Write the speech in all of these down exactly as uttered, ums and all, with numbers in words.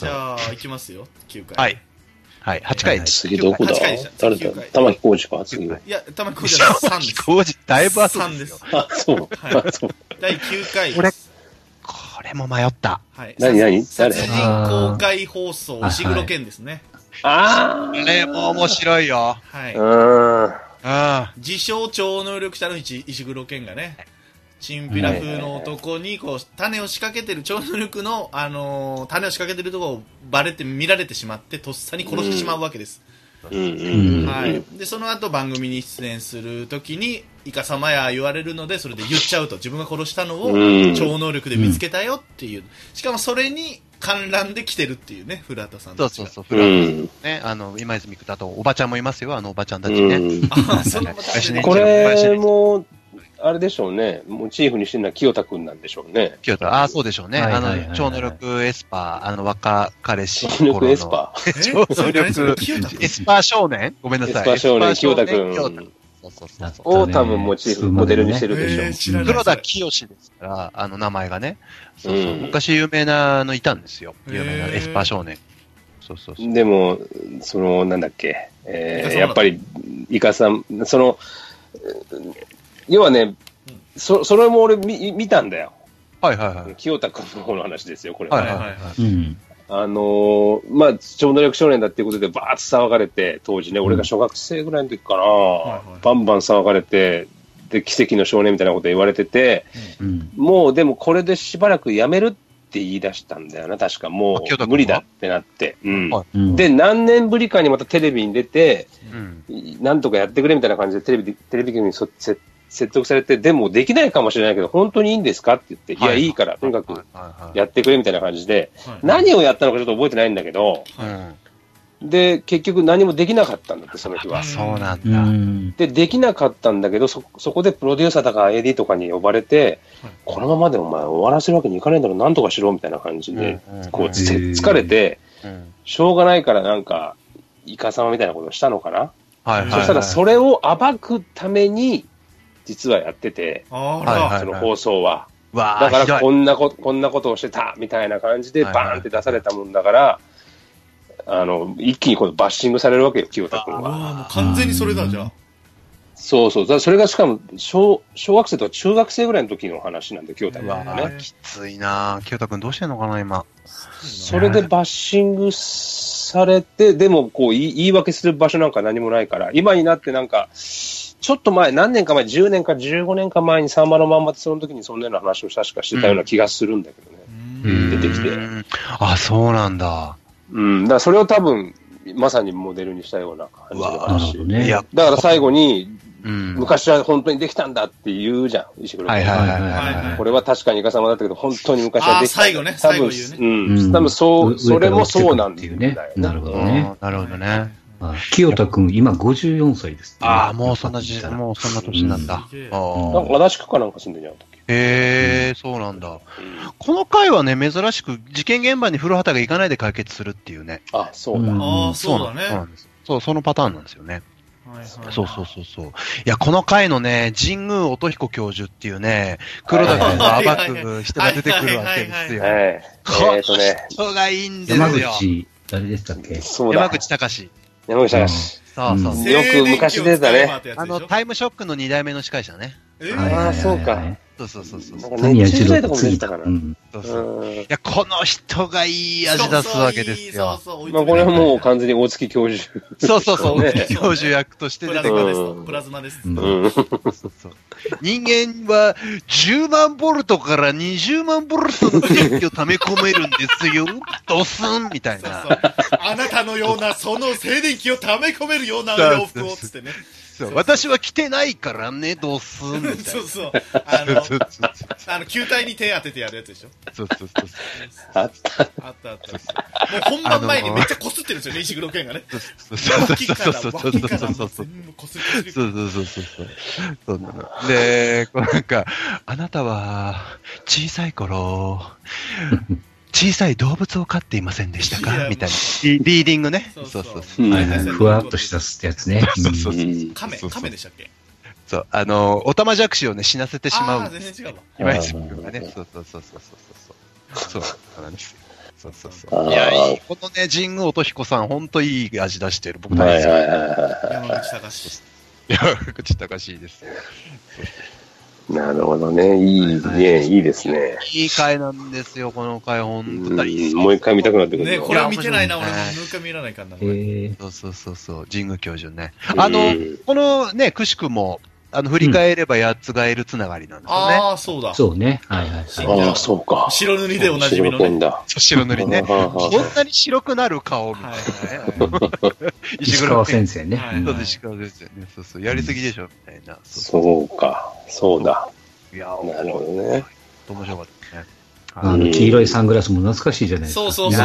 じゃあ、いきますよ。きゅうかい。 はい。はい。はちかい。 次どこだ？誰だ？玉木浩二か、次。いや、玉木浩二はさんです。 浩二、だいぶ後さんです。 あ、そう。 はい。だいきゅうかい。 これ、これも迷った。 はい。何何誰？ 殺人公開放送、石黒賢ですね。 ああ。これも面白いよ。 はい。 うん。 あ自称超能力者の石黒賢がね、チンピラ風の男にこう種を仕掛けてる超能力の、あのー、種を仕掛けてるところをバレて見られてしまってとっさに殺してしまうわけです。 うんうん、 はい。でその後番組に出演するときにイカサマや言われるのでそれで言っちゃうと、自分が殺したのを超能力で見つけたよっていう、しかもそれに観覧で来てるっていうね、古畑さんたちが。 そうそうそう、古畑ね、あの今泉君とあとおばちゃんもいますよ、あのおばちゃんたちね。 あ、そのこれもあれでしょうね。モチーフにしてるのは清田くんなんでしょうね。 清田、ああ、そうでしょうね。あの、超能力エスパー、あの、若彼氏。 超能力エスパー超能力エスパー少年ごめんなさい。 エスパー少年、清田くん。そうそうそう。を多分モチーフ、モデルにしてるでしょう。 黒田清ですから、あの名前がね。そうそう。昔有名なのいたんですよ。有名なエスパー少年。そうそうそう。 でも、その、なんだっけ、えー、やっぱり、イカさん、その、要はね、そ、それも俺見、見たんだよ。 はいはいはい。 清田くんの方の話ですよ、これは。 はいはいはい。うん。 あのー、まあ、超能力少年だっていうことでバーッと騒がれて、当時ね、俺が小学生ぐらいの時かな、うん、バンバン騒がれて、で、奇跡の少年みたいなこと言われてて、うん、もうでもこれでしばらくやめるって言い出したんだよな、確か。もう無理だってなって。うん。うん、で、何年ぶりかにまたテレビに出て、うん、なんとかやってくれみたいな感じでテレビ、テレビ局にそ説得されて、でもできないかもしれないけど、本当にいいんですかって言って、いや、いいから、とにかくやってくれみたいな感じで、何をやったのかちょっと覚えてないんだけど、で、結局何もできなかったんだって、その日は。 そうなんだ。で、できなかったんだけど、そ、そこでプロデューサーとか エーディー とかに呼ばれて、このままでお前終わらせるわけにいかないんだろう、なんとかしろみたいな感じで、こう、疲れて、しょうがないからなんか、イカ様みたいなことをしたのかな。はい。そしたらそれを暴くために、実はやってて、その放送は。だからこんなこと、こんなことをしてたみたいな感じでバーンって出されたもんだから、あの、一気にこのバッシングされるわけよ、清田君は。 もう完全にそれだ、じゃあ。 そうそう。それがしかも、小、小学生とか中学生ぐらいの時の話なんで、清田君はね。 きついな清田君どうしてんのかな、今。 それでバッシングされて、でもこう言い、言い訳する場所なんか何もないから、今になってなんか、ちょっと前、何年か前、じゅうねんかじゅうごねんか前にさんまのまんまでその時にそんなような話を確かしてたような気がするんだけどね。うん、出てきて。 あ、そうなんだ。 うん。だからそれを多分、まさにモデルにしたような感じの話。 ね、 だから最後に、うん、昔は本当にできたんだって言うじゃん、石黒君。はいはいはい。これは確かにイカ様だったけど、本当に昔はできた。 最後ね、最後言うね。 うん。多分そう、それもそうなんだよね。 なるほどね。 なるほどね。 清田くん、今ごじゅうよんさいです、 ね。ああ、もうそんな時代、もうそんな年なんだ。 うん、なんか足立区かなんか住んでんじゃん。 へえ、そうなんだ。この回はね、珍しく事件現場に古畑が行かないで解決するっていうね。 あ、そうだ。 ああ、そうだね。 そうなんです。そう、そのパターンなんですよね。そうそうそうそう。いや、この回のね、神宮音彦教授っていうね、黒田君を暴く人が出てくるわけですよ。この人がいいんですよ。 山口、誰でしたっけ？ 山口隆。 山口隆。 そうそう。 よく昔出てたね。 あの、タイムショックのに代目の司会者ね。 ああ、そうか。 そうそうそうそう。 何や時代とかも出てたかな。 そうそう。いや、この人がいい味出すわけですよ。 まあ、これはもう完全に大月教授。 そうそうそう。大月教授役として出てくる。 プラズマです。 人間はじゅうまんボルトからにじゅうまんボルトの電気を溜め込めるんですよ。ドスンみたいな。 あなたのような、その静電気を溜め込めるような洋服をつってね。 そう、私は着てないからね、どうすんみたいな。 そうそう。あの、あの、球体に手当ててやるやつでしょ。 そうそうそう。 あった。 あったあった。もう本番前にめっちゃ擦ってるんですよね、石黒賢がね。 そうそうそうそう。脇から全部擦ってる。そうそうそうそう。そうなの。で、こうなんか、あなたは、小さい頃、小さい動物を飼っていませんでしたかみたいな。リーディングね。そうそうそう。 ふわっとしたやつね。 そうそうそう。 カメ、カメでしたっけ？ そう、あの、オタマジャクシをね、死なせてしまう。 ああ、全然違うわ。 今泉君がね。そうそうそうそうそう。そう。そうなんですよ。 そうそうそう。いや、いい。このね、神宮音彦さん、ほんといい味出してる。僕大好き。はいはいはいはい。 山口隆。 山口隆です。 なるほどね。いいね。いいですね。 いい回なんですよ、この回、ほんと大好き。 もう一回見たくなってくる。 ね、これ見てないな、俺も。もう一回見らないかんな。 そうそうそうそう。神宮教授ね。あの、このね、くしくも、あの、振り返ればやつがいるつながりなんですよね。 ああ、そうだ。 そうね。はいはい。 ああ、そうか。 白塗りでおなじみのね。 白塗りね。こんなに白くなる顔みたいなね。 石川先生ね。 そうです、石川先生ね。そうそう。やりすぎでしょみたいな。 そうか。そうだ。 いや、 なるほどね。 面白かったね。 あの、黄色いサングラスも懐かしいじゃないですか。 そうそうそう。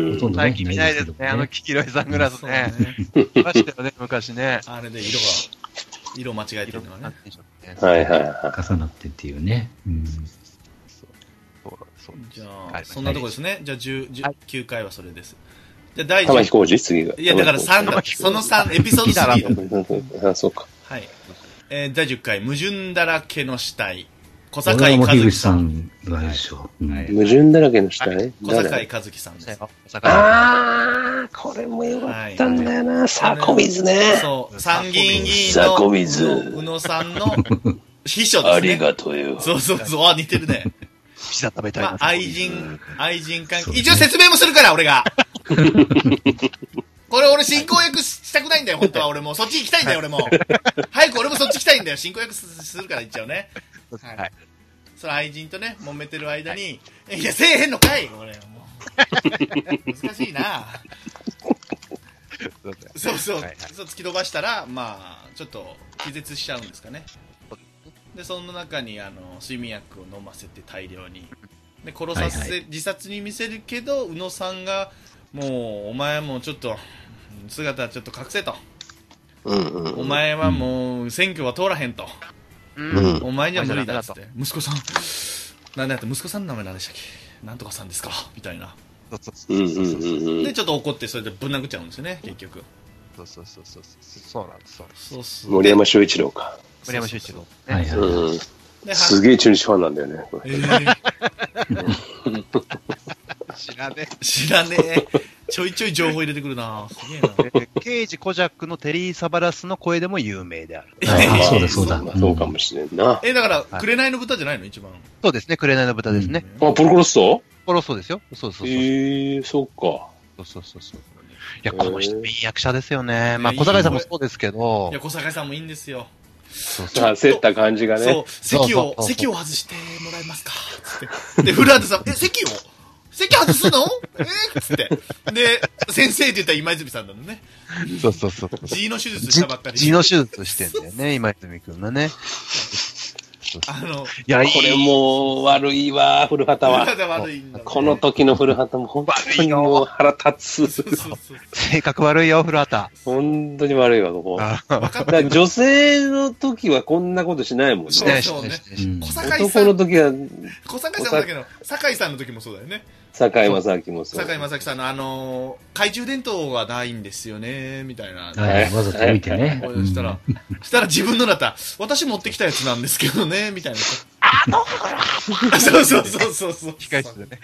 ほとんど最近見ないですね。あの黄色いサングラスね。いましたよね、昔ね。 あれで色が、色間違えてるのがね。 はいはいはい。 重なってっていうね。うん。 じゃあ、そんなとこですね。じゃあ、じゅうきゅうかいはそれです。じゃあ、だい玉置浩二次が。 いや、だからさんだ。そのさん、エピソードさんだ。 あ、そうか。 はい。えー、だいじゅっかい、矛盾だらけの死体。小坂井和樹さんがでしょ。 矛盾だらけの死体。 小坂井和樹さんです。 ああ、これもよかったんだよな。迫水ね。 そう。参議院議員の宇野さんの秘書ですね。 ありがとうよ。 そうそうそう。あ、似てるね。 ピザ食べたいな。 愛人、愛人関係。一応説明もするから、俺が。これ俺進行役したくないんだよ、本当は。俺も。そっち行きたいんだよ、俺も。早く俺もそっち行きたいんだよ。進行役するから言っちゃうね。はい。その愛人とね、揉めてる間に、いや、せえへんのかい俺、もう。難しいなそうそう。そう突き飛ばしたら、まあ、ちょっと気絶しちゃうんですかね。で、その中に、あの、睡眠薬を飲ませて大量に。で、殺させ、はいはい、自殺に見せるけど、宇野さんが、もう、お前もちょっと、姿ちょっと隠せと。 うんうんうん、 お前はもう、選挙は通らへんと。うん、お前には無理だっつって。息子さん、なんだって息子さんの名前何でしたっけなんとかさんですかみたいな。で、ちょっと怒って、それでぶん殴っちゃうんですよね、結局。 そうそうそうそう。そうなんです、 そうそう。 森山修一郎か。 森山修一郎。 はいはい。 うん。すげえ中日ファンなんだよね。 えー知らねえ。 知らねえ。ちょいちょい情報入れてくるな。すげえな。 刑事コジャックのテリー・サバラスの声でも有名である。 ああ、そうだそうだ。 そうかもしれんな。 え、だから、紅の豚じゃないの一番。 そうですね、紅の豚ですね。 あ、ポルコロッソポロッソですよ。そうそうそう。 ええ、そうか。 そうそうそうそう。いや、この人いい役者ですよね。まあ、小坂井さんもそうですけど。 いや、小坂井さんもいいんですよ。 そうそう。焦った感じがね。 そう、席を、席を外してもらえますかつって。で、古畑さん、え、席を席外すのえー、つって。で、先生って言ったら今泉さんなのね。 そうそうそう。 G の手術したばっかり。 G の手術してんだよね、今泉くんがね。 あの、いや、これもう悪いわ、古畑は。 古畑悪いんだ、ね。 この時の古畑も本当にもう腹立つ。そうそうそう性格悪いよ、古畑。 本当に悪いわ、ここ。だ女性の時はこんなことしないもんね。 しないしないしない。小坂井さん。男の時は。 小坂井さんの時の、坂井さんの時もそうだよね。 坂井正明もそう。 坂井正明さんのあのー、懐中電灯がないんですよね、みたいな。 はい、わざと見てね。 そしたら、そしたら自分のだったら、私持ってきたやつなんですけどね、みたいな。 あー、どうかそうそうそうそうそう。 控室でね。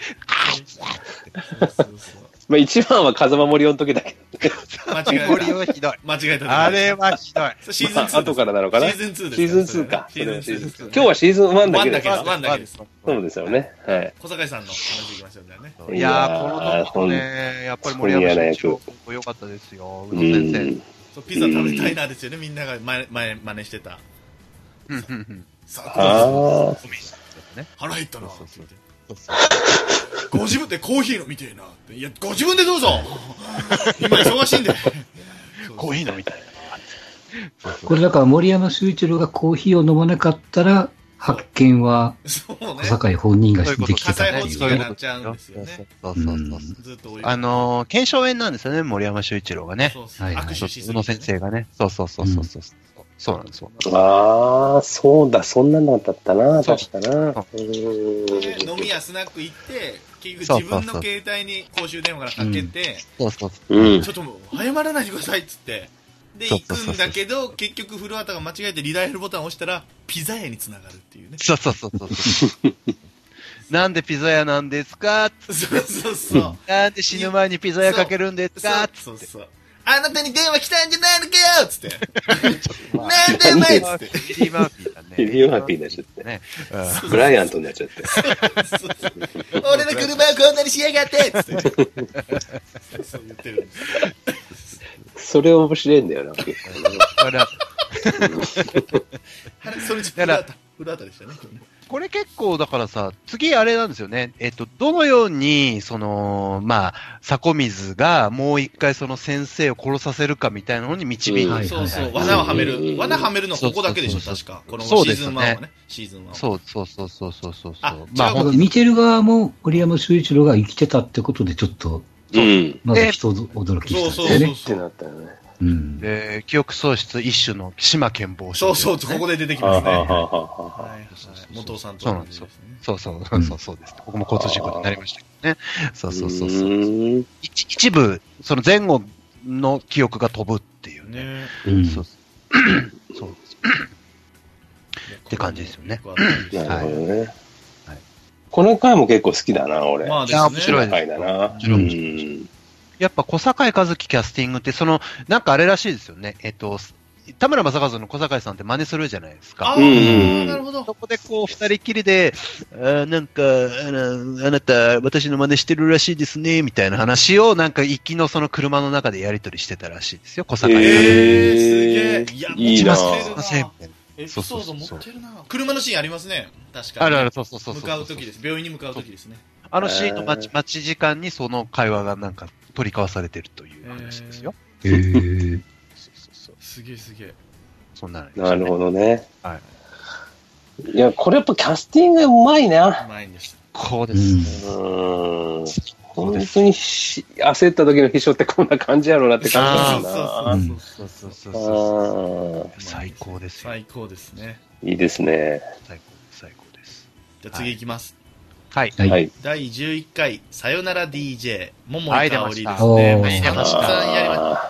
まあ一番は風間森夫の時だけど。 間違えた。 森夫はひどい。 間違えた。 あれはひどい。 シーズンツー。 後からなのかなシーズンツーです。 シーズンツーか。 シーズンツー。 今日はシーズンワンだけです。 ワンだけです。 そうですよね。はい。 小坂井さんの話いきましょうね。 いやー、このね、やっぱり森山選手良かったですよ。宇野先生。ピザ食べたいなですよね、みんなが前、前、真似してた。 さあ。 腹減ったな。ご自分でコーヒー飲みてえな。いや、ご自分でどうぞ今忙しいんで。 コーヒー飲みたいな。これだから森山修一郎がコーヒーを飲まなかったら、発見は、小坂井本人ができてたっていう。 そういうことになっちゃうんですよね。 そうそうそう。ずっとあの、腱鞘炎なんですよね、森山修一郎がね。 そうそう。握手しすぎて。 宇野先生がね。そうそうそうそう。そうなんですよ。 ああ、そうだ、そんなのだったな、確かな。 飲み屋スナック行って、結局自分の携帯に公衆電話からかけて、 そうそうそう。 ちょっともう、謝らないでくださいっつって。で、行くんだけど、結局古畑が間違えてリダイヤルボタンを押したら、ピザ屋に繋がるっていうね。 そうそうそうそう。 なんでピザ屋なんですかそうそうそう。 なんで死ぬ前にピザ屋かけるんですかそうそうそう。あなたに電話来たんじゃないのかよつって。なんでお前つって。 エディ・マーフィーだね。 エディ・マーフィーになっちゃって。ね。ブライアントになっちゃって。 俺の車をこんなにしやがってつって。そう言ってるんです。 それ面白いんだよな。 それちょっとフラータでしたね。 これ結構だからさ、次あれなんですよね。えっと、どのように、その、まあ、迫水がもう一回その先生を殺させるかみたいなのに導いて、うん、 そうそう、罠をはめる。罠はめるのここだけでしょ、確か。このシーズンワンはね。シーズンワンは。 そうそうそうそうそうそう。 あ、 まあ、見てる側も森山修一郎が生きてたってことでちょっと、 うん、 まず人驚きしたんですよね。そうそうそうってなったよね。 うん、で、記憶喪失一種の島健坊症、ね。そうそう、ここで出てきますね。はいはい。元さんと、 そうなんですよ。そうそう、そうそうです。ここも交通事故になりましたけどね。そうそうそうそう。一, 一部、その前後の記憶が飛ぶっていうね。うん、そうそうです。って感じですよね。 なるほどね。はい、この回も結構好きだな、俺。 まあですね。 面白い回だな。 面白い。やっぱ小坂井和樹キャスティングって、その、なんかあれらしいですよね。えっと、田村正和の小坂井さんって真似するじゃないですか。 ああ、なるほど。 そこでこう、二人きりで、あなんかあな、あなた、私の真似してるらしいですね、みたいな話を、なんか行きのその車の中でやりとりしてたらしいですよ、小坂井さん。 えー、すげえ。いや、 いいなぁ。エピソード持ってるなぁ。車のシーンありますね。確かに。 あるある、そうそうそう。 向かう時です。病院に向かう時ですね。 あのシーンの待ち、待ち時間にその会話がなんか取り交わされてるという話ですよ。 へえー。 すげえすげえ。 そんな、ね、 なるほどね。 はい。 いや、これやっぱキャスティングうまいな。 うまいんです。 こうですね。 うん。本当にし焦った時の秘書ってこんな感じやろうなって感じだな。そうそうそうそう。 最高ですよ。 最高ですね。 いいですね。 最高です。最高です。 じゃあ次いきます。 はい。 はい。 だいじゅういっかい、さよなら ディージェー、桃井かおりですね。 はい、出ました。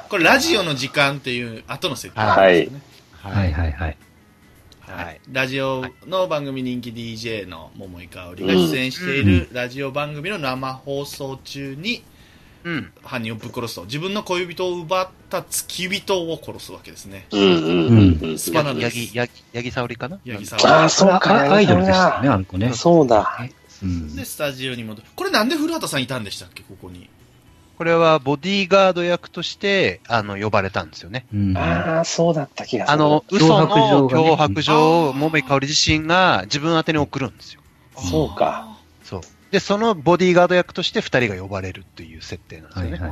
これ、ラジオの時間っていう後の設定ですね。 はいはいはい。 はい。ラジオの番組人気 ディージェー の桃井かおりが出演しているラジオ番組の生放送中に、うん、犯人をぶっ殺すと。自分の恋人を奪った付き人を殺すわけですね。 うんうんうん。 スパナです。 ヤギ、ヤギ沙織かなヤギ沙織。 ああ、そうか。 アイドルでしたね、あの子ね。 そうだ。 うん、で、スタジオに戻る。これなんで古畑さんいたんでしたっけ、ここに。 これはボディーガード役として、あの、呼ばれたんですよね。 うん、ああ、そうだった気がする。 あの、嘘の脅迫状を桃井かおり自身が自分宛てに送るんですよ。 そうか。 そう。で、そのボディーガード役として二人が呼ばれるっていう設定なんですよね。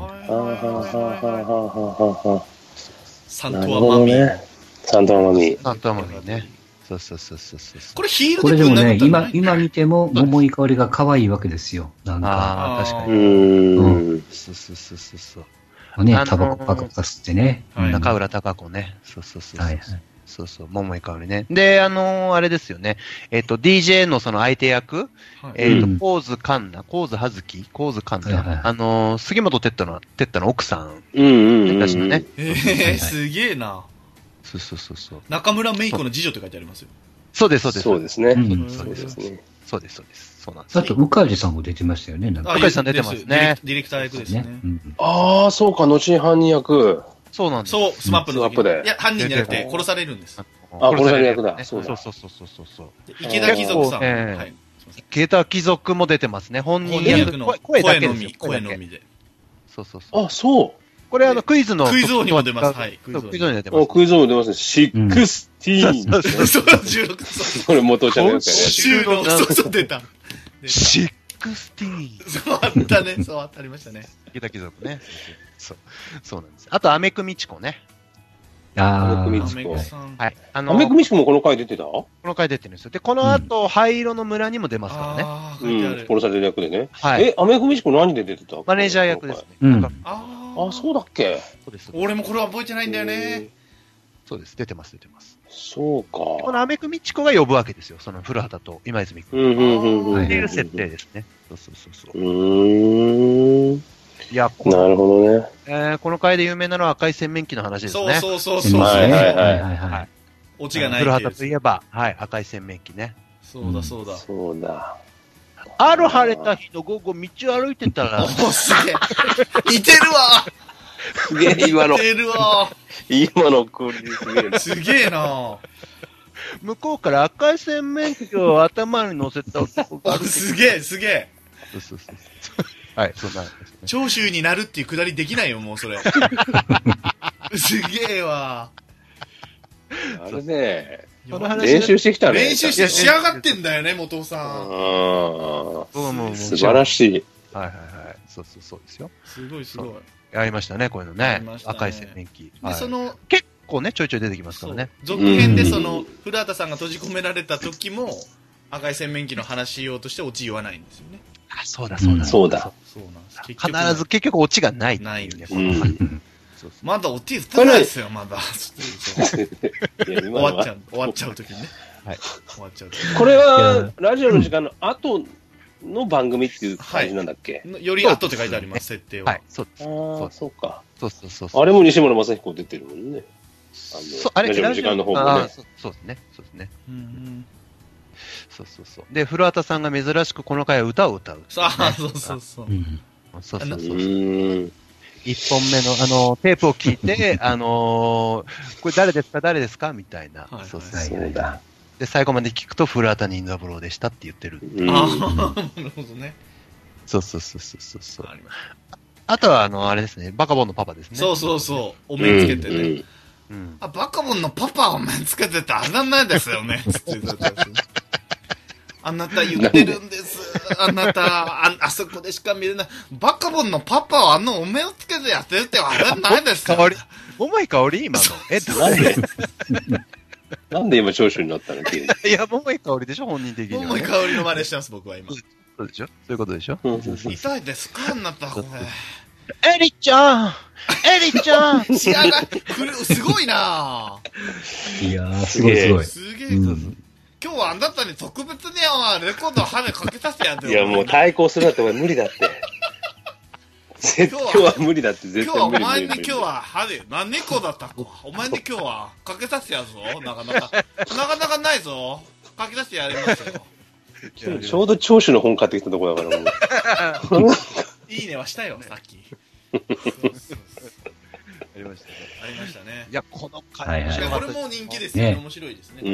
サントアマミー。 サントアマミー。 サントアマミーね。そうそうそうそうそう。 これヒールこれでもね、今、今見ても、桃井かおりが可愛いわけですよ。なんか。 ああ、確かに。 うん。 そうそうそうそうそう。 ね、タバコパカパカ吸ってね。 中浦貴子ね。そうそうそう。はいはい。そうそう、桃井かおりね。で、あのー、あれですよね。えっと、ディージェー のその相手役、えっと、コーズカンナ、コーズハズキ、コーズカンナ。あのー、杉本哲太の、哲太の奥さん。 うんうんうん。 確かね。 ええ、すげえな。 そうそうそうそう。 中村メイコの次女って書いてありますよ。 そうです、そうです。 そうですね。 そうですね。そうです、そうです。そうなんです。 あと、うかじさんも出てましたよね。 うかじさん出てますね。 ディレクター役ですね。 ああ、そうか、後に犯人役。 そうなんです。 そう、スマップの時で。 いや、犯人じゃなくて殺されるんです。 あ、殺される役だ。 そうそうそうそうそう。 池田貴族さん。はい。 池田貴族も出てますね。本人役の声だけのみ。声のみで。 そうそうそう。 あ、そう。 これあのクイズの。 クイズ王にも出ます。はい。 クイズ王に出てます。 クイズ王に出ますね。シックスティーン。 そう、じゅうろく。 これ元ちゃんのやつやね。そうそう、出た。 シックスティーン。 そうあったね。そうありましたね。 池田貴族ね。そう。そうなんです。あと、アメクミチコね。 ああ、アメクミチコ。 はい。あの、 アメクミチコもこの回出てた？ この回出てるんですよ。で、この後、灰色の村にも出ますからね。 ああ、 うん。殺される役でね。 はい。 え、アメクミチコ何で出てた？ マネージャー役ですね。 うん。 ああ、そうだっけ？ そうです。 俺もこれは覚えてないんだよね。 そうです。出てます、出てます。 そうか。 このアメクミチコが呼ぶわけですよ。その古畑と今泉君。 うんうんうんうん。 っていう設定ですね。そうそうそうそう。 うーん。 いや、 なるほどね。 えー、この回で有名なのは赤い洗面器の話ですね。 そうそうそうそう。 はいはいはいはい。 オチがない。 古畑といえば、はい、赤い洗面器ね。 そうだそうだ。 そうだ。 ある晴れた日の午後、道を歩いてたら。 おー、すげえ。似てるわすげえ、今の。 似てるわ今のクオリティすげえな。 すげえな向こうから赤い洗面器を頭に乗せた男が歩いてすげえ、すげえ。 そうそうそう。はい、そんなんですね。 長州になるっていうくだりできないよ、もうそれ。すげえわ。 あれね、練習してきたね。 練習して仕上がってんだよね、元尾さん。 ああ、 素晴らしい。 はいはいはい。そうそうそうですよ。 すごいすごい。 やりましたね、こういうのね。赤い洗面器。 で、その、 結構ね、ちょいちょい出てきますからね。 続編でその、古畑さんが閉じ込められた時も、赤い洗面器の話しようとしてオチ言わないんですよね。 あ、そうだそうだ。 そうだ。 そうなんです。 必ず結局オチがない。 ないんですよ。 まだオチ打たないですよ、まだ。終わっちゃう、終わっちゃう時にね。 はい。 終わっちゃう。 これは、ラジオの時間の後の番組っていう感じなんだっけ？ より後って書いてあります、設定は。 はい、そうです。 ああ、そうか。 そうそうそう。 あれも西村雅彦出てるもんね。 あれ、 ラジオの時間の方もね。 そうですね。そうですね。 うん。 そうそうそう。で、古畑さんが珍しくこの回は歌を歌う。 ああ、そうそうそう。 そうそうそう。一本目の、あの、テープを聞いて、あのー、これ誰ですか誰ですかみたいな。 そうそうだ。 で、最後まで聞くと、古畑任三郎でしたって言ってる。 ああ、なるほどね。 そうそうそうそうそう。あとは、あの、あれですね、バカボンのパパですね。 そうそうそう。お面つけてね。 うん。 あ、バカボンのパパお面つけててあれなんないですよね。つって言ったやつ。あなた言ってるんです。あなた、あ、あそこでしか見れない。バカボンのパパはあのお面をつけてやってるってあれないですよ。 香り。桃井香り今の。え、 なんでなんで今長州になったの急に。 いや、桃井香りでしょ本人的には、ね。 桃井香りの真似してます、僕は今。 そうでしょそういうことでしょ痛いですかあなた、これ。エリちゃんエリちゃん仕上がってくる、すごいなぁ。 いやー、すごいすごい。 すげえ。今日はあなたに特別にレコードを羽かけさせてやっていや、もう対抗するなんてお前無理だって。今日は無理だって絶対無理。 今日はお前に今日は羽、何猫だった子。お前に今日はかけさせてやるぞ。なかなか。なかなかないぞ。かけさせてやりますよ。 ちょうど長州の本買ってきたとこだからもう。 いいねはしたよ、さっき。 ありましたね。 ありましたね。 いや、この回、 これも人気ですよね。面白いですね。 うん。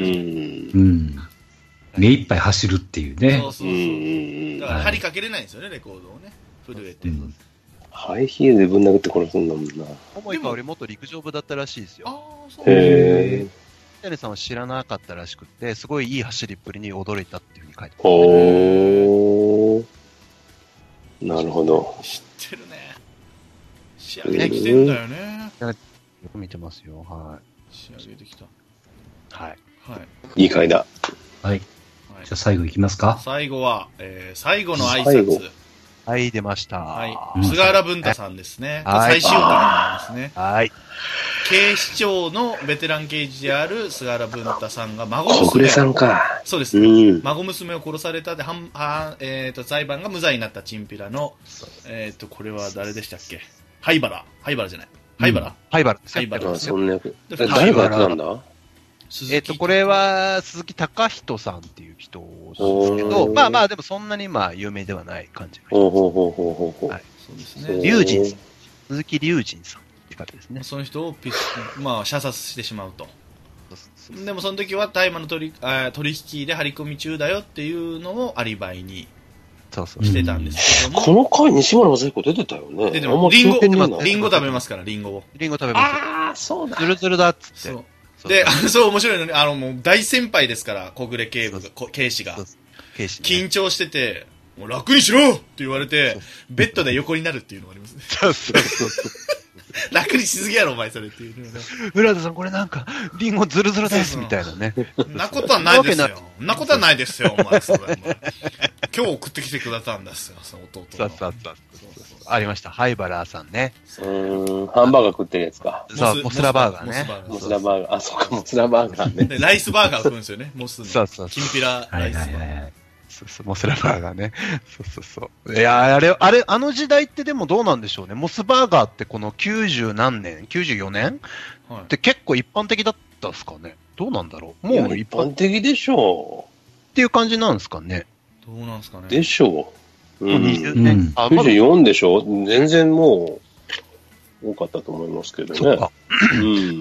うん。目いっぱい走るっていうね。 そうそうそう。だから針かけれないんですよね、レコードをね。震えて。 ハイヒールでぶん殴って殺すんだもんな。 桃井かおり元陸上部だったらしいですよ。 ああ、そうへぇー。 谷さんは知らなかったらしくて、すごいいい走りっぷりに驚いたっていうふうに書いてます。 おー。なるほど。 知ってるね。仕上げてきてんだよね。 よく見てますよ。はい。 仕上げてきた。 はい。 はい。 いい回だ。 はい。じゃあ最後いきますか。 最後は、えー、最後の挨拶。 はい、出ました。 はい。菅原文太さんですね。最終回なんですね。 はい。 警視庁のベテラン刑事である菅原文太さんが孫娘を。小暮さんか。 そうです。うん、孫娘を殺されたで、はんはえっ、ー、と、裁判が無罪になったチンピラの、えっ、ー、と、これは誰でしたっけ？灰原。灰原じゃない。灰原、うん、 灰原です灰原ですよ。そんな役。誰がやってたんだ？ えっと、これは、鈴木貴人さんっていう人ですけど、まあまあ、でもそんなにまあ、有名ではない感じの人。 ほうほうほうほうほうほう。 はい。そうですね。 龍神さん。鈴木龍神さんって方ですね。 その人をピス、まあ、射殺してしまうと。でもその時は大麻の取りあ取引で張り込み中だよっていうのをアリバイにしてたんですけども。 この回、西村雅彦出てたよね。 出てます。リンゴ、リンゴ食べますから、リンゴを。 リンゴ食べます。 ああ、そうだ。 ズルズルだっつって。 そうで、あの、そう面白いのに、あの、もう大先輩ですから、小暮警部が、警視が。 警視、 ね。緊張してて、もう楽にしろって言われて、ベッドで横になるっていうのがありますね。 そうそうそうそう。 楽にしすぎやろ、お前それっていう、ね。 浦田さん、これなんか、リンゴズルズルです、みたいなね。 そんなことはないですよ。そんなことはないですよ、お前、それ。今日送ってきてくださったんですよ、その弟の。 そうそうそう。ありました。灰原さんね。 うん、ハンバーガー食ってるやつか。 そう、モスラバーガーね。 モスラバーガー。あ、そうか、モスラバーガーね。 で、ライスバーガー食うんですよね、モスの。 そうそう。 きんぴらライスバーガー。 そうそう、モスラバーガーね。そうそうそう。いや、あれ、あれ、あの時代ってでもどうなんでしょうね。モスバーガーってこのきゅうじゅう何年 ?きゅうじゅうよねん、はい、って結構一般的だったんですかね。どうなんだろう。もう一般的でしょう。 っていう感じなんですかね。 どうなんすかね。 でしょう。うん。 にじゅうねん。 あ、きゅうじゅうよんでしょ？全然もう、多かったと思いますけどね。 そうか。 うん。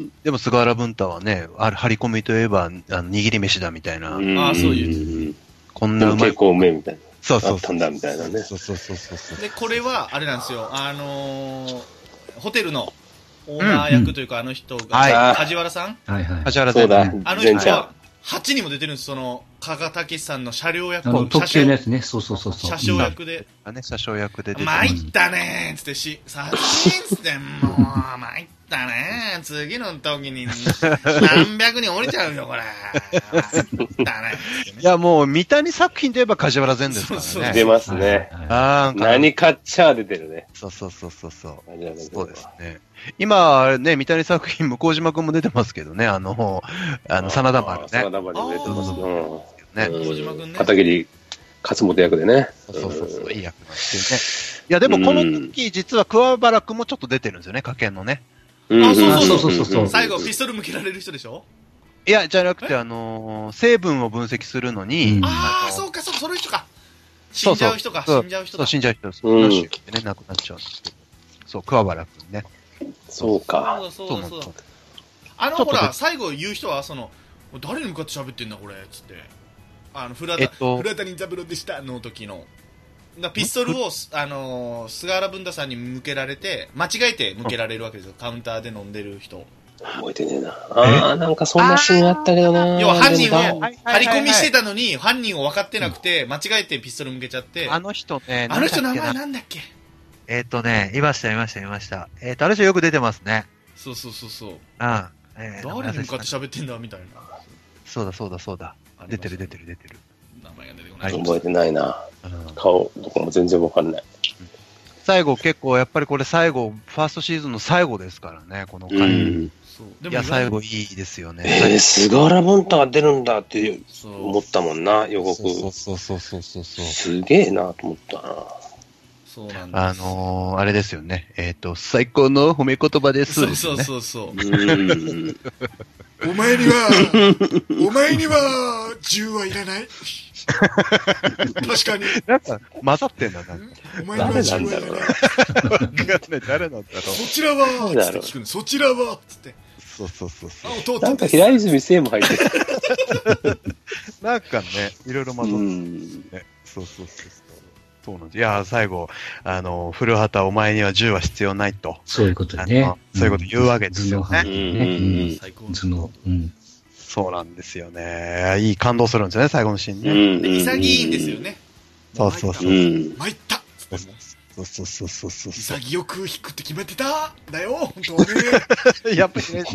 でも菅原文太はね、ある張り込みといえば、あの握り飯だみたいな。 うん、 ああ、そういう。 こんなうまい。 結構うめえみたいな。 そうそうそう。 あったんだみたいなね。 そうそうそうそうそう。 で、これは、あれなんですよ。あのー、ホテルのオーナー役というか、うん、あの人が、はい、梶原さんはいはい。 梶原さん。そうだ。 あの人は、はちにも出てるんです。その、加賀武さんの車両役。 あの、特急のやつね。そうそうそうそう。 車掌役で。 あね、車掌役で出て参ったねーっつってし、さしーっつって、もう、参ったねー。次の時に、何百人降りちゃうよ、これ。参ったねー。いや、もう、三谷作品といえば梶原善ですからね。そうそう出ますね。ああ、何かっちゃ出てるね。 そうそうそうそう。そうですね。今、ね、三谷作品、向島くんも出てますけどね、あの、あの、真田丸ね。 真田丸出てますね。 向島くんね。 片桐勝元役でね。 そうそうそう、いい役なんですけどね。いや、でもこの時、実は桑原くんもちょっと出てるんですよね、家計のね。 あ、そうそうそうそう。最後、ピストル向けられる人でしょ？ いや、じゃなくて、あの、成分を分析するのに。 ああ、そうか、そうか、その人か。死んじゃう人か、死んじゃう人か。そう、死んじゃう人。そう、ラッシュってね、亡くなっちゃうんですけど。そう、桑原くんね。 そうか。 そうそうそう。あの、ほら、最後言う人は、その、誰に向かって喋ってんだ、これ、つって。あの、古畑、古畑任三郎でしたの時の。ピストルを、あのー、菅原文太さんに向けられて、間違えて向けられるわけですよ。カウンターで飲んでる人。 覚えてねえな。ああ、なんかそんなシーンあったけどな。 要は犯人を、張り込みしてたのに、犯人を分かってなくて、間違えてピストル向けちゃって。 あの人ね、 あの人名前なんだっけ？ えっとね、いました、いました、いました。えっと、あの人よく出てますね。 そうそうそうそう。うん。 えー、誰に向かって喋ってんだみたいな。 そうだ、そうだ、そうだ。出てる、出てる、出てる。 名前が出てこない。 覚えてないな。顔とかも全然わかんない。 最後、結構、やっぱりこれ最後、ファーストシーズンの最後ですからね、この回。うん、いや、最後いいですよね。 えー、菅原文太が出るんだって思ったもんな、予告。 そうそうそうそうそうそう。 すげえなと思ったな。 そうなんです。 あのー、あれですよね。えっ、ー、と、最高の褒め言葉です、ね。 そうそうそうそう。うんお前には、お前には、銃はいらない。確かに。 なんか、混ざってんだな。 お前には銃はいらない。 誰なんだろう。 そちらは、つって聞くの。そちらは、つって。 そうそうそうそう。 なんか平泉聖も入ってる。 なんかね、いろいろ混ざってるんですね。そうそうそうそう。そうなんです。いや、最後、あの、古畑お前には銃は必要ないと。 そういうことね。 そういうこと言うわけですよね。 最高。頭脳。うん。 そうなんですよね。いい感動するんですよね、最後のシーンね。 うん、潔いんですよね。 そうそうそう。 参ったそうそうそうそうそう。 潔く引くって決めてただよ、本当はね。やっぱりね。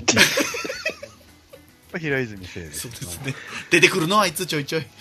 平泉聖です。 そうですね。出てくるのあいつちょいちょい。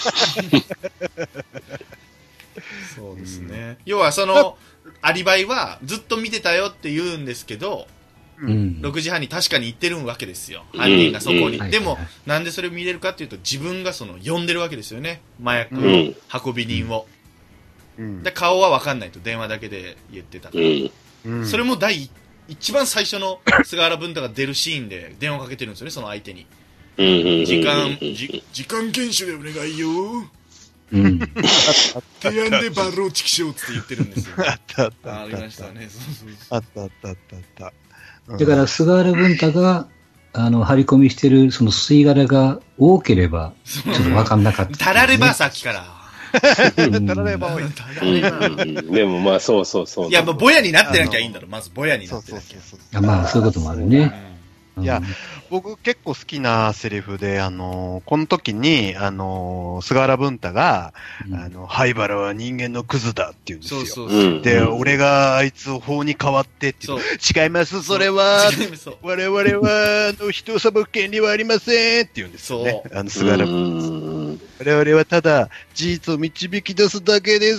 そうですね。要はその、アリバイはずっと見てたよって言うんですけど、うん、ろくじはんに確かに行ってるわけですよ。犯人がそこに。うん、でも、なんでそれを見れるかっていうと、自分がその、呼んでるわけですよね。麻薬の運び人を。うん、で、顔は分かんないと、電話だけで言ってたから。うん、それも第一番最初の菅原文太が出るシーンで電話かけてるんですよね、その相手に。時間、じ時間厳守でお願いよ。うん。提案でバローチキショーって言ってるんですよ。 あったあった。 ありましたね。 あったあったあったあった。 だから、菅原文太が、あの、張り込みしてる、その吸い殻が多ければ、ちょっと分かんなかった、ね。 たられば、さっきから。 たられば多い。 でも、まあ、そうそうそう。 いや、もう、ぼやになってなきゃいいんだろ。まず、ぼやになってなきゃ。 まあ、そういうこともあるね。 いや、僕結構好きなセリフで、あのー、この時に、あのー、菅原文太が、うん、あの、灰原は人間のクズだって言うんですよ。そうそうそうで、うん、俺があいつを法に変わってって言うと、違います、それは、我々は、あの、人を裁く権利はありませんって言うんですよね。あの、菅原文太。我々はただ、事実を導き出すだけです、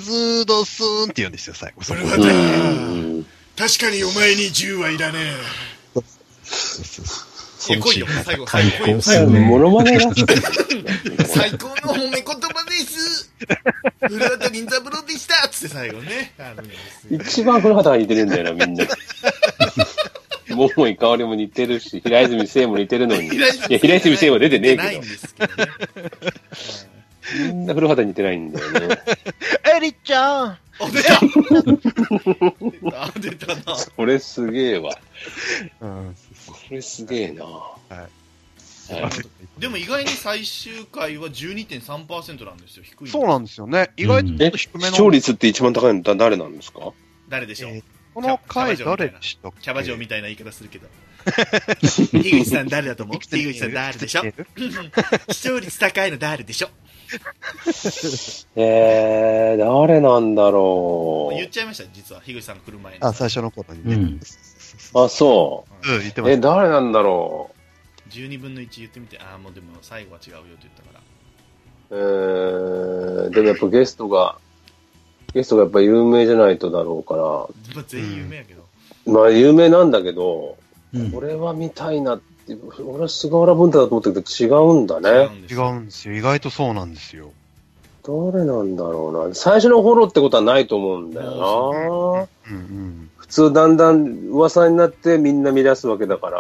ドッスーンって言うんですよ、最後。 それはね、確かにお前に銃はいらねえ。いや、来いよ、最後、最後、最後。 モノマネが最高の褒め言葉です。古畑任三郎でしたつって最後ね。 一番古畑が似てるんだよな、みんな。桃井かおりも似てるし、平泉聖も似てるのに。いや、平泉聖は出てねえけど。ないんですけどね。みんんな古畑に似てないんだよね。 エリちゃんあ、出た出た、出たな。 それすげえわ。 うん、 それすげえな。はい。 はい、でも意外に最終回は じゅうにてんさんパーセント なんですよ。低い。 そうなんですよね。意外とちょっと低めの。 視聴率って一番高いのは誰なんですか？ 誰でしょう、えー、 この回誰でしたっけ？ キャバ嬢みたいな言い方するけど。樋口さん誰だと思う？樋口さん誰でしょ？視聴率高いの誰でしょ？ えー、誰なんだろう。 言っちゃいました、実は。樋口さんが来る前に。 あ、最初の頃にね。うん、 あ、そう。 うん、言ってました。 え、誰なんだろう。 じゅうにぶんのいち言ってみて、ああ、もうでも最後は違うよって言ったから。 えー、でもやっぱゲストが、ゲストがやっぱ有名じゃないとだろうから。 まあ、全員有名やけど。 うん、まあ有名なんだけど、うん、これは見たいなって、俺は菅原文太だと思ったけど違うんだね。 違うんですよ。意外とそうなんですよ。 誰なんだろうな。最初のフォローってことはないと思うんだよな。うんうん、普通だんだん噂になってみんな見出すわけだから、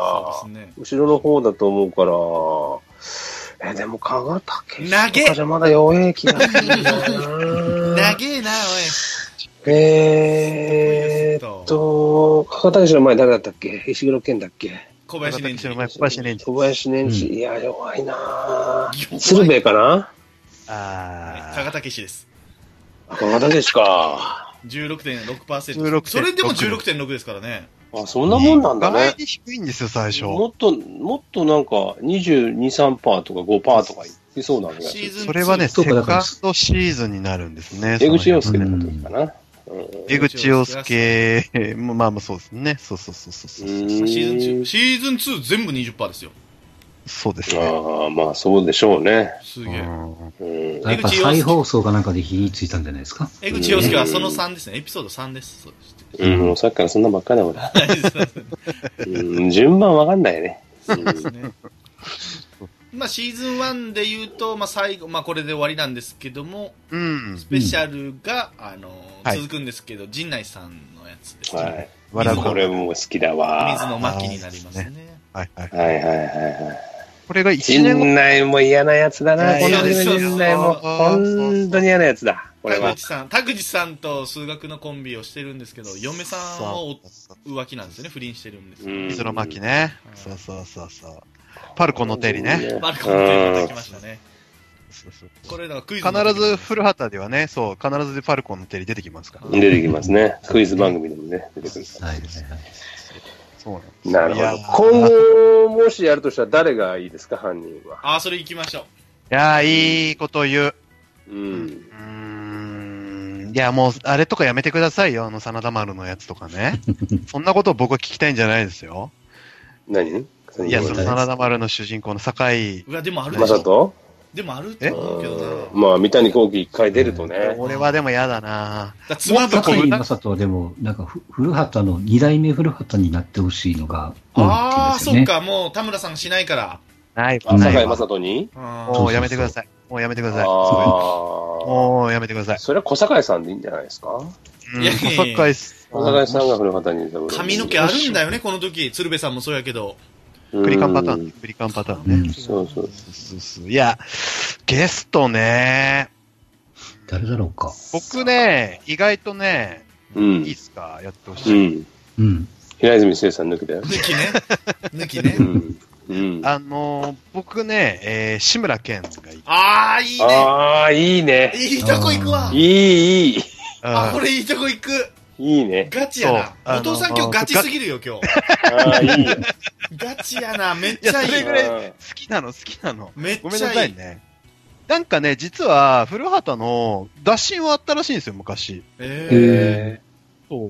ね、後ろの方だと思うから、え、でも香川武史とかじゃまだ弱え気がするんだよな。 長えな、 おい。えーっと、香川武史の前誰だったっけ？石黒賢だっけ？ 小林年次。 小林年次。 小林年次。いや、弱いなぁ。鶴瓶かな？ ああ、加賀武史です。 加賀武史か。 じゅうろくてんろくパーセント。それでも じゅうろくてんろく ですからね。 あ、そんなもんなんだね。 意外に低いんですよ、最初。 もっと、もっとなんか、にじゅうに、さんパーセント とか ごパーセント とかいってそうな気がする。 それはね、セカンドシーズンになるんですね。 江口洋介のことかな。 江口洋介、まあまあそうですね。そうそうそうそう。シーズンに、シーズンツー全部 にじゅっパーセント ですよ。 そうですね。 ああ、まあそうでしょうね。 すげえ。 やっぱ再放送かなんかで火についたんじゃないですか。 江口洋介はそのさんですね。エピソードさんです。 うん、もうさっきからそんなばっかりだもん。うん、順番わかんないね。そうですね。 まあシーズンワンで言うと、まあ最後、まあこれで終わりなんですけども、 うん、 スペシャルが、あの、はい、続くんですけど、陣内さんのやつですね。 はい。これも好きだわ。 水の巻になりますね。 はいはいはいはいはい。 これが一年後。 陣内も嫌なやつだな。この陣内も本当に嫌なやつだ。これは。 田口さん、田口さんと数学のコンビをしてるんですけど、嫁さんを浮気なんですよね。不倫してるんですよ。 水の巻ね。そうそうそうそう。パルコの定理ね。 パルコの定理が来ましたね。 そうそう。 これだからクイズ必ず古畑ではね、そう、必ずパルコの定理出てきますから。 出てきますね。クイズ番組でもね、出てくる。はいはいはい。 そうなんです。 なるほど。今後、もしやるとしたら誰がいいですか、犯人は。 ああ、それ行きましょう。 いやー、いいこと言う。 うん。うーん。いや、もう、あれとかやめてくださいよ、あの、真田丸のやつとかね。そんなことを僕は聞きたいんじゃないですよ。 何？ いや、その真田丸の主人公の堺。 うわ、でもあるでしょ。 まさと？ でもあると思うけどな。 まあ、三谷幸喜一回出るとね。 俺はでも嫌だなぁ。妻と堺雅人はでも、なんか、古畑の、二代目古畑になってほしいのが多いああ、 って言うんですよね。 そっか、もう田村さんしないから。 ないわ。堺雅人に？ もうやめてください。もうやめてください。もうやめてください。 それは小堺さんでいいんじゃないですか？ いやいや小堺小堺さんが古畑に。 髪の毛あるんだよね、この時。鶴瓶さんもそうやけど。 クリカンパターン。クリカンパターンね。 そうそうそう。いや、ゲストね。 誰だろうか。 僕ね、意外とね、 うん、 いいっすか、やってほしい。 うん。うん。平泉聖さん抜きだよ。 抜きね。抜きね。 うん。 あのー、僕ね、えー、志村けんがいい。 あー、いいね。 あー、いいね。 いいとこ行くわ。 いい、いい。 あ、これいいとこ行く。 いいね。 ガチやな。お父さん今日ガチすぎるよ、今日。 ああ、いいよ。 ガチやな、めっちゃいい。 いや、それぐらい好きなの、好きなの。 めっちゃいい。 ごめんなさいね。なんかね、実は、古畑の、打診はあったらしいんですよ、昔。 へー。そう。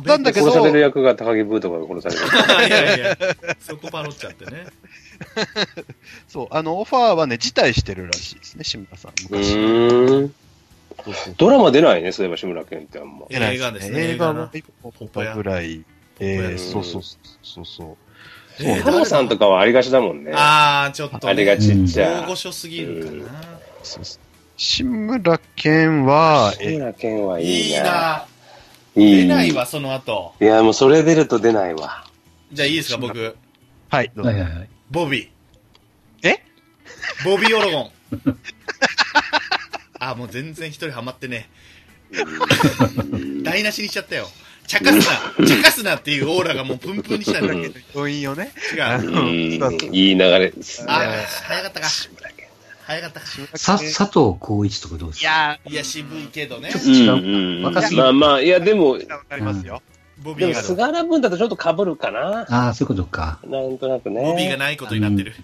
なんだけど。 殺される役が高木ブーとかが殺される。 いやいや、そこパロっちゃってね。 そう、あの、オファーはね、辞退してるらしいですね、志村さん。昔。 うーん。ドラマ出ないね、そういえば志村けんってあんま。 映画ですね。 映画はポップぐらい。えー、そうそうそうそう。 そう、タマさんとかはありがちだもんね。 あー、ちょっと。 ありがちっちゃ。 大御所すぎるかな。 志村けんは、 志村けんはいいな。 いい。 出ないわ、その後。 いや、もうそれ出ると出ないわ。 じゃあいいですか、僕。 はい、 どうぞ。はいはいはい。 ボビー。 えボビー・オロゴン。 あ、もう全然一人ハマってね。台無しにしちゃったよ。茶化すな、茶化すなっていうオーラがもうプンプンにしたんだけど。 要因をね。 違う。 いい流れですね。 あ、早かったか。早かったか。 さ、佐藤浩一とかどうですか？ いや、いや、渋いけどね。 ちょっと違う。 若すぎまあまあ、いや、でも、 わかりますよ。 でも、菅原文だとちょっと被るかな。 ああ、そういうことか。 なんとなくね。 ボビーがないことになってる。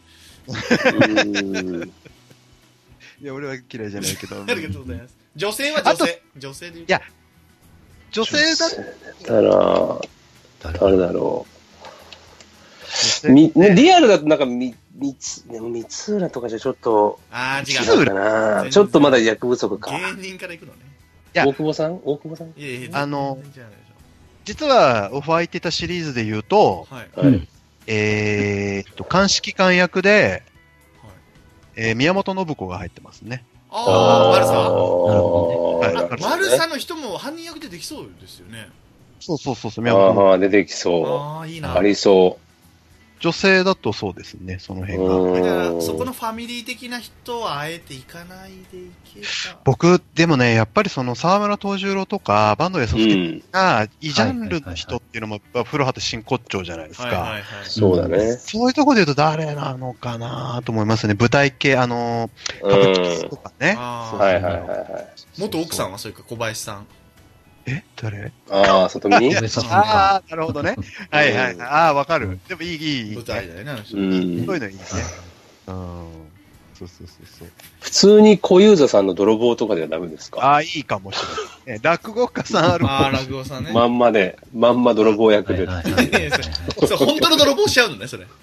いや、俺は嫌いじゃないけど。 ありがとうございます。女性は女性。女性で言う。 いや、女性だったら、誰だろう。み、ね、リアルだとなんか、み、みつ、でも三浦とかじゃちょっと、 ああ、違うかな。ちょっとまだ役不足か。 芸人から行くのね。 大久保さん大久保さんいやいや、 あの、実は、オファーいってたシリーズで言うと、 はい、 えーっと、鑑識官役で、はい、えー、宮本信子が入ってますね。 ああ、悪さ。なるほどね。悪さの人も犯人役でできそうですよね。 そうそうそうそう、宮本信子。ああ、出てきそう。 ああ、いいな。 ありそう。 女性だとそうですね、その辺が。 だから、そこのファミリー的な人はあえて行かないでいけた。 僕、でもね、やっぱりその沢村藤十郎とか、坂東康介が、異ジャンルの人っていうのも、古畑真骨頂じゃないですか。 そうだね。 そういうところで言うと誰なのかなと思いますね。舞台系、あの、歌舞伎とかね。 はいはいはいはい。 元奥さんはそういうか、小林さん。 え誰ああ、里見にああ、なるほどね。はいはいはい。ああ、わかる。でもいい、いい。 舞台だよね、あの人。 そういうのいいね。うん。そうそうそうそう。 普通に小遊三さんの泥棒とかではダメですか？ ああ、いいかもしれない。落語家さんあるもん。 ああ、落語さんね。 まんまで、まんま泥棒役で。 そう、本当の泥棒しちゃうのね、それ。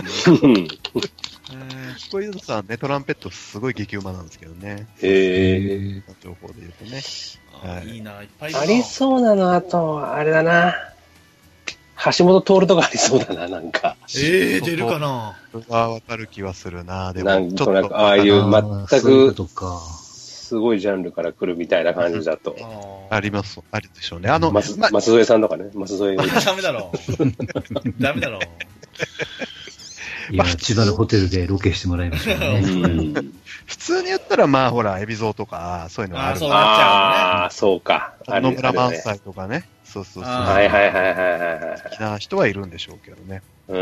小遊三さんね、トランペットすごい激うまなんですけどね。 へえ。 情報で言うとね。 はい、いいな、いっぱいいるな。 ありそうなの、あと、あれだな。橋本徹とかありそうだな、なんか。 ええー、出るかな。 あわかる気はするな、でも。 なんとなく、ああいう全く、すごいジャンルから来るみたいな感じだと。 あります、あるでしょうね。あの、 松添さんとかね、松添が。 ダメだろ。ダメだろ。 今、千葉のホテルでロケしてもらいましたね。 普通に言ったら、まあ、ほら、海老蔵とか、そういうのがある。 そうなっちゃうね。 ああ、そうか。 野村萬斎とかね。そうそうそう。 はいはいはいはいはい。 好きな人はいるんでしょうけどね。 うん。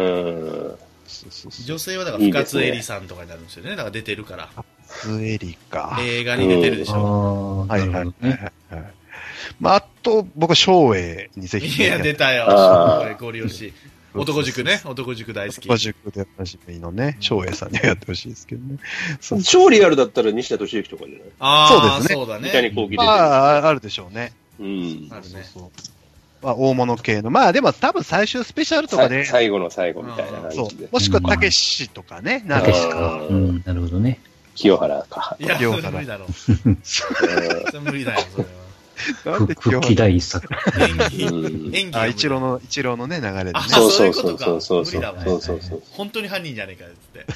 女性はだから深津絵里さんとかになるんですよね。だから出てるから。 深津絵里か。 映画に出てるでしょ。 はいはいはい。まあ、あと、僕は照英にぜひ。 いや、出たよ。照英、ゴリ押し。男塾ね。男塾大好き。 男塾でおなじみのね、照英さんにやってほしいですけどね。 超リアルだったら西田敏行とかじゃない？ ああ、そうですね。そうだね。 三谷幸喜で。 ああ、あるでしょうね。 うん。 あるね。 まあ、大物系の。まあ、でも多分最終スペシャルとかで。 最後の最後みたいな感じで。 もしくはたけしとかね。 たけしか。うん、なるほどね。 清原か。 いや、清原無理だろ。それ無理だよ、それは。 なんで復帰第一作。 演技。 あ、一郎の、一郎のね、流れでね。 あ、そういうことか。 そうそうそう。 無理だわ。 そうそうそう。 本当に犯人じゃねえかよ、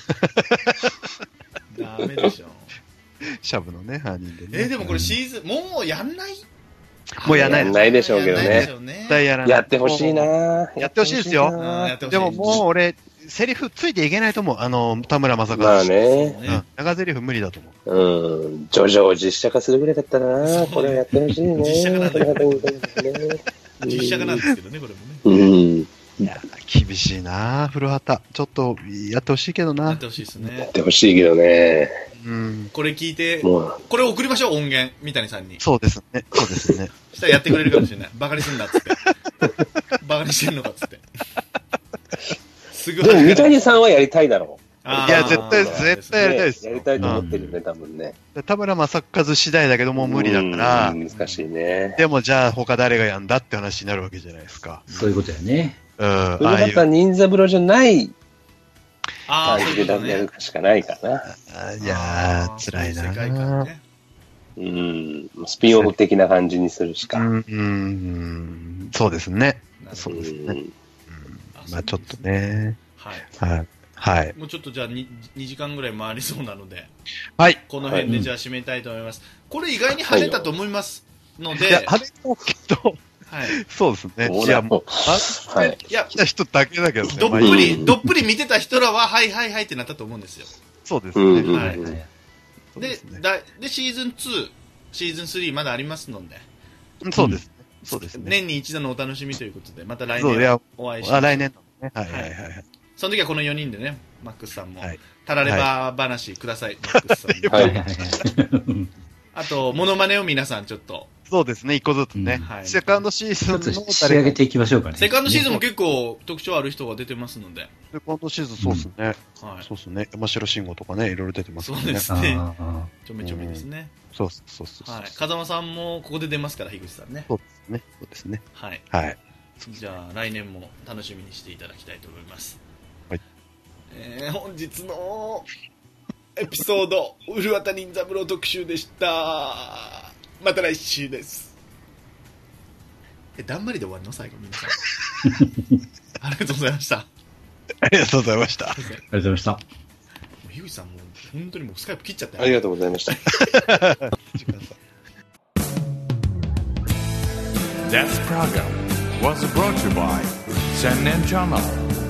つって。ダメでしょ。 シャブのね、犯人でね。 え、でもこれシーズン、もうやんないもうやんない。 やんないでしょうけどね。 絶対やらない。 やってほしいなやってほしいですよ。でももう俺、セリフついていけないと思う。あの、田村正和。 まあね。 長セリフ無理だと思う。うん。ジョジョを実写化するぐらいだったなこれはやってほしいね。 実写化なんだよ。実写化なんですけどね、これもね。うん。 いや、厳しいな古畑。ちょっと、やってほしいけどな。 やってほしいですね。 やってほしいけどね。 うん。 これ聞いて、これ送りましょう、音源。三谷さんに。 そうですね。そうですね。 したらやってくれるかもしれない。バカにすんな、っつって。バカにしてんのか、っつって。すぐでも三谷さんはやりたいだろう。 いや、絶対、絶対やりたいです。 やりたいと思ってるよね、多分ね。 田村正和次第だけどもう無理だから。 難しいね。 でもじゃあ他誰がやんだって話になるわけじゃないですか。 そういうことやね。 うん。 古畑任三郎じゃない感じでやるしかないかな。 いやー、辛いな。 うん。スピンオフ的な感じにするしか。 うん。そうですね。そうですね。まあちょっとね。 はい。 はい。はい。 もうちょっとじゃあ 2, 2時間ぐらい回りそうなので、 はい。 この辺でじゃあ締めたいと思います。これ意外に跳ねたと思いますので、いや、 跳ねたけど、はい。そうですね。いや、もう、はい。いや、来た人だけだけどね。 どっぷり、どっぷり見てた人らは、はいはいはいってなったと思うんですよ。 そうですね。 はい。 で、だで、シーズンツー、シーズンスリーまだありますので。 そうです。そうですね。 年に一度のお楽しみということで、また来年お会いしましょう。 あ、来年のね。はいはいはい。 その時はこのよにんでね、マックスさんも、たられば話ください、マックスさんに。はい。あと、モノマネを皆さんちょっと。 そうですね、一個ずつね。セカンドシーズンの仕上げていきましょうかね。 セカンドシーズンも結構特徴ある人が出てますので。 セカンドシーズンそうですね。はい。そうですね。山城慎吾とかね、いろいろ出てますね。 そうですね。ちょめちょめですね。 そうそうそう。 はい。風間さんもここで出ますから、樋口さんね。 そうですね。そうですね。 はい。 はい。 じゃあ、来年も楽しみにしていただきたいと思います。 はい。 えー、本日のエピソード、古畑任三郎特集でした。また来週です。え、だんまりで終わるの最後、皆さん。ありがとうございました。 ありがとうございました。 ありがとうございました。 樋口さんも本当にもうスカイプ切っちゃって。 ありがとうございました。 That program was brought to you by Sennen Channel.